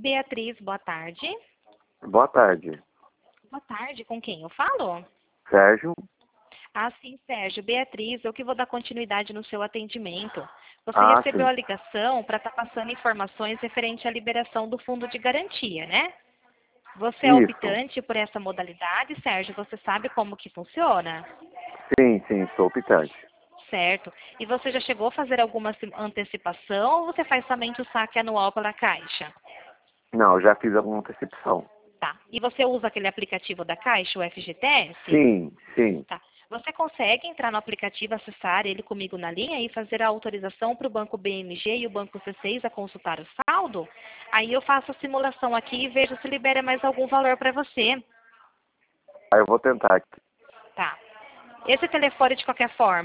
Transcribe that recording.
Beatriz, boa tarde. Boa tarde. Boa tarde, com quem eu falo? Sérgio? Ah, sim, Sérgio. Beatriz, eu que vou dar continuidade no seu atendimento. Você Ah, recebeu sim. a ligação para estar passando informações referente à liberação do fundo de garantia, né? Você é Isso. optante por essa modalidade, Sérgio? Você sabe como que funciona? Sim, sou optante. Certo. E você já chegou a fazer alguma antecipação ou você faz somente o saque anual pela Caixa? Não, eu já fiz alguma antecipação. Tá. E você usa aquele aplicativo da Caixa, o FGTS? Sim. Tá. Você consegue entrar no aplicativo, acessar ele comigo na linha e fazer a autorização para o Banco BMG e o Banco C6 a consultar o saldo? Aí eu faço a simulação aqui e vejo se libera mais algum valor para você. Aí eu vou tentar aqui. Tá. Esse telefone, de qualquer forma,